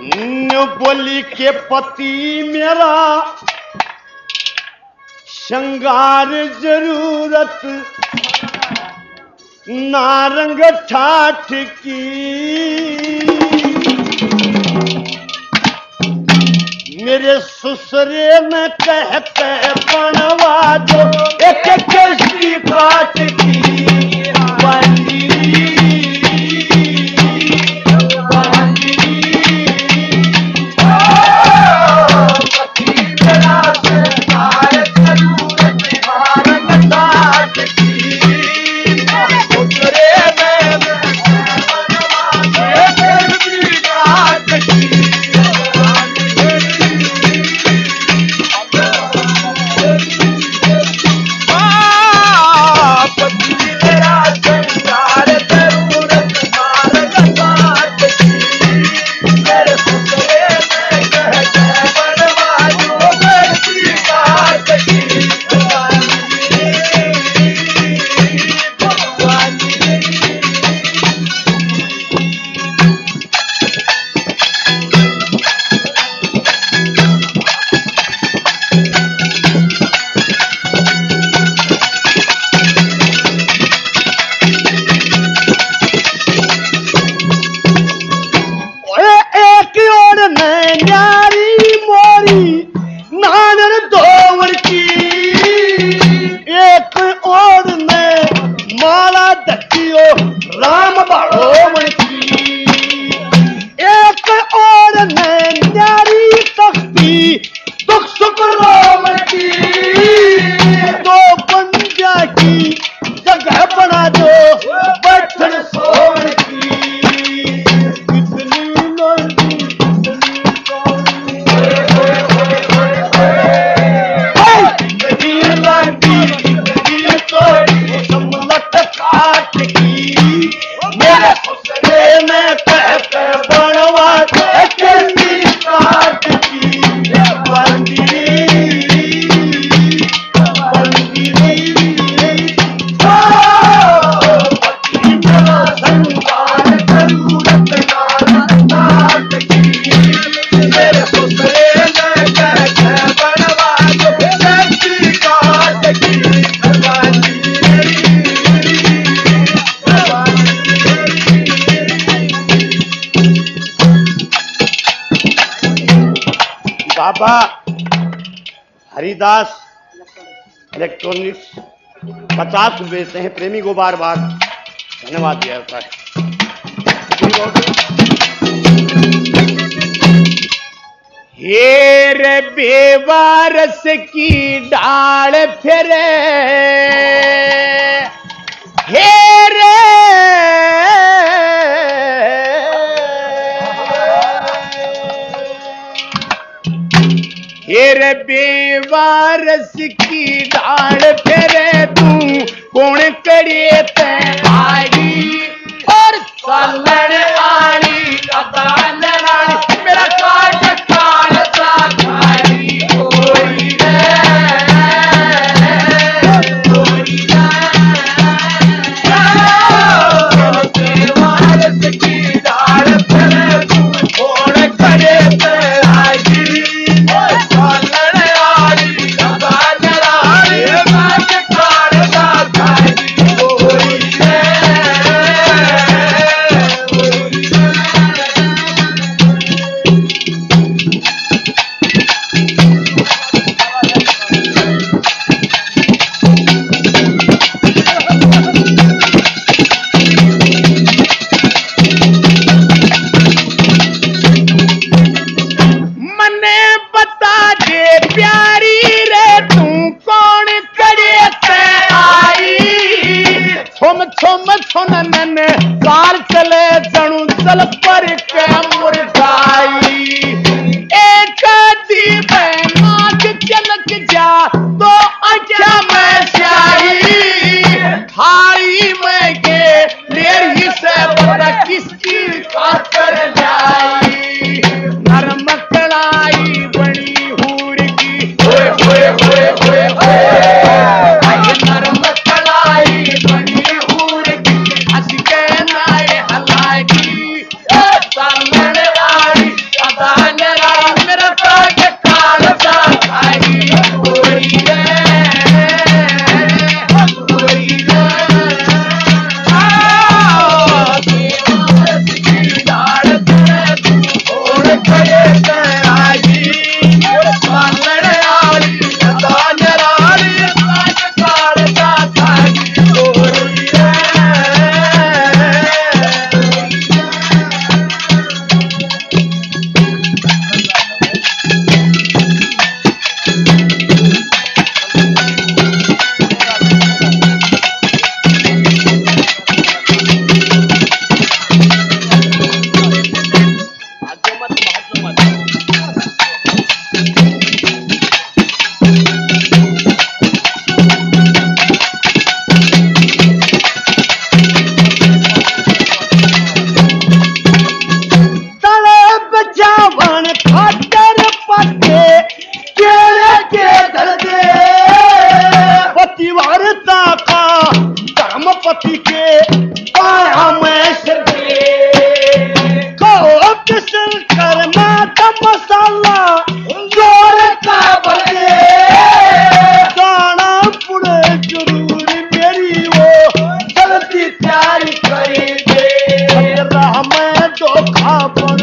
बोली के पति मेरा श्रृंगार जरूरत नारंग ठाठ की। मेरे ससुरे में कहते बनवा दो एक कश्ती काट की। बाबा हरिदास इलेक्ट्रॉनिक्स 50 बेचते हैं। प्रेमी को बार बार धन्यवाद दिया जाता है। हेर बेवारस की डाल फिरे हेरे हेरे बेवारस की डाल फिरे तू कौन करिए ते आड़ी और चलन आड़ी कदान रानी मेरा काट काल सा खाड़ी कोई रे कोई बेवारस की डाल फिरे तू कौन करे ते आड़ी कार चले जणु चल पर के मुरझाई एक दीप नाक चमक जा तो अच्छा मैं स्याही थाई में के लेर ही से बड़ा किसकी खातर जाई नरम कलाई बड़ी हूर की होए होए होए होए होए नरम कलाई बड़ी हूर की हंस के नाए हलाई की सामने आई अदा पति के पाया में सिर को किसल करना का मसाला जोर का बने गाना पुड़े जरूर मेरी वो जल्दी तैयारी करेंगे राह में धोखा पड़े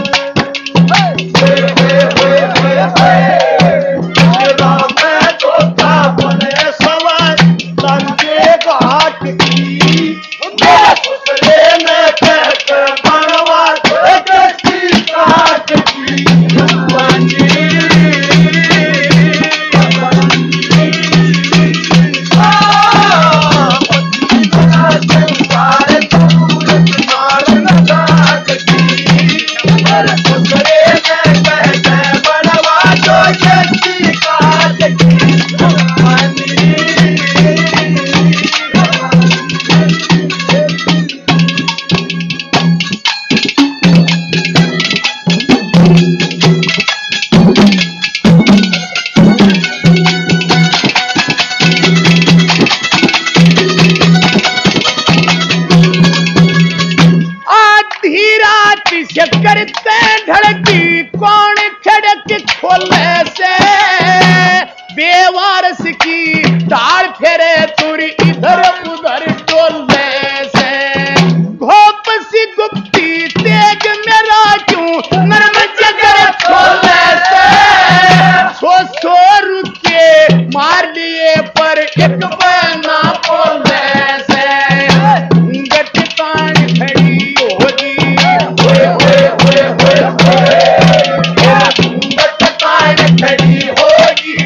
करते ढड़की कौन खड़क खोले से बेवारस की तार फेरे तुरी इधर उधर टोले से घोप सी गुप्ती तेज मेरा क्यों नरम जगर खोले से सो रुके मार लिए पर एक बना बोले से गटकान खड़ी होगी खड़ी होगी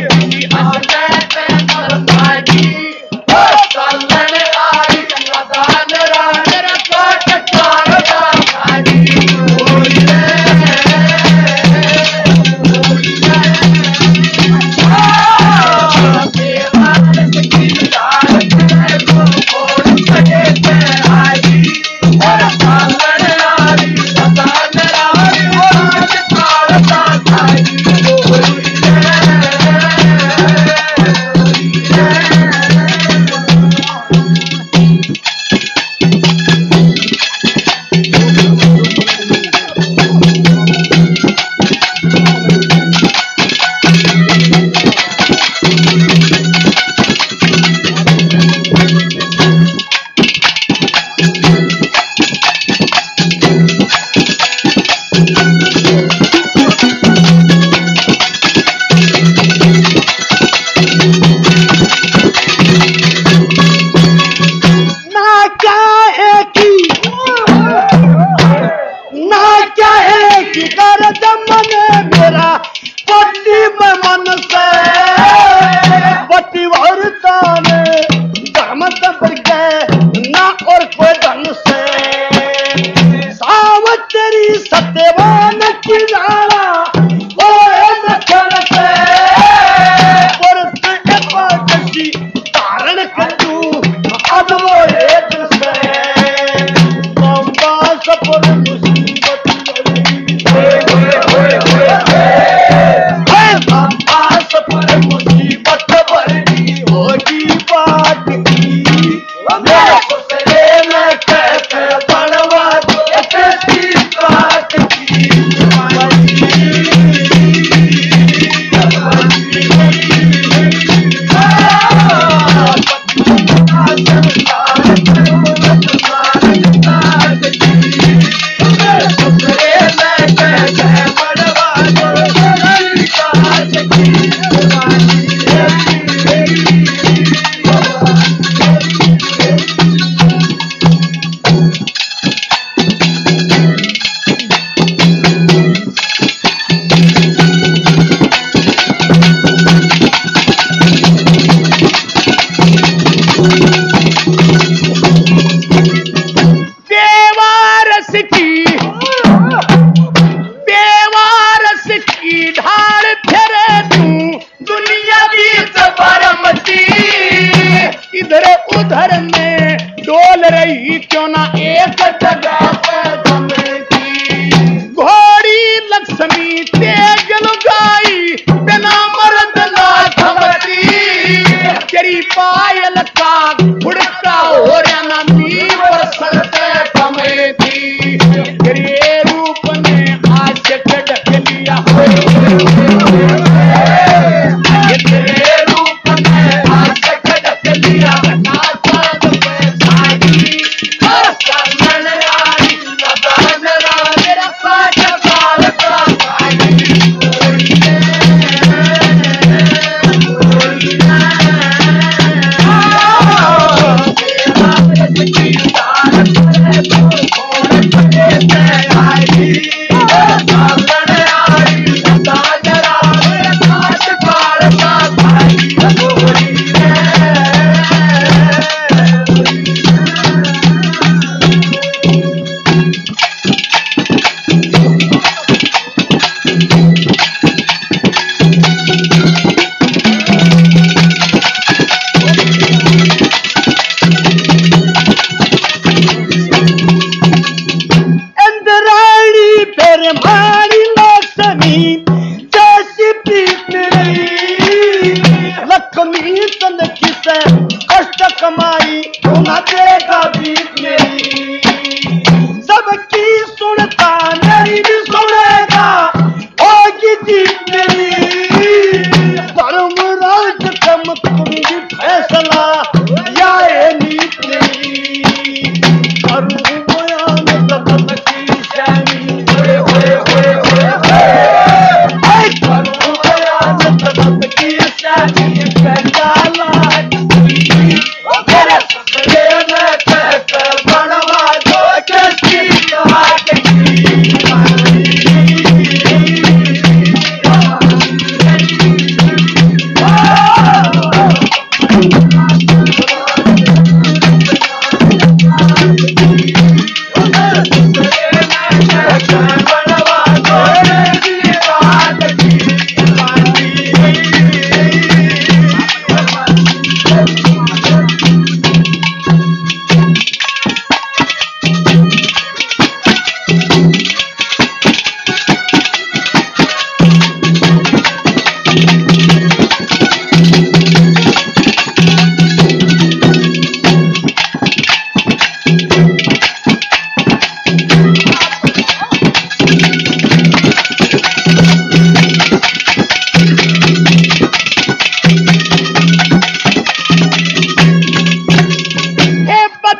पायल का फुड़का हो रहा ना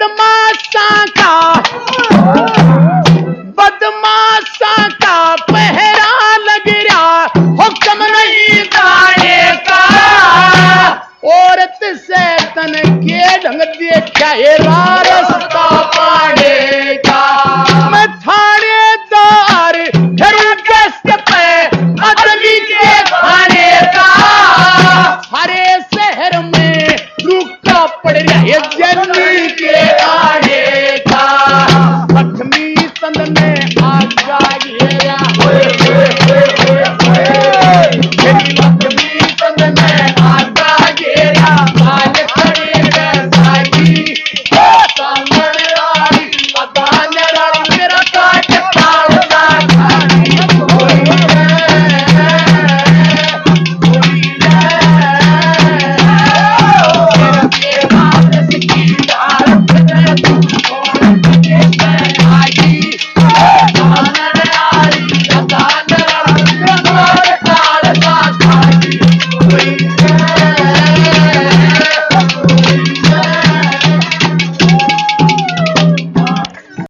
पद्मा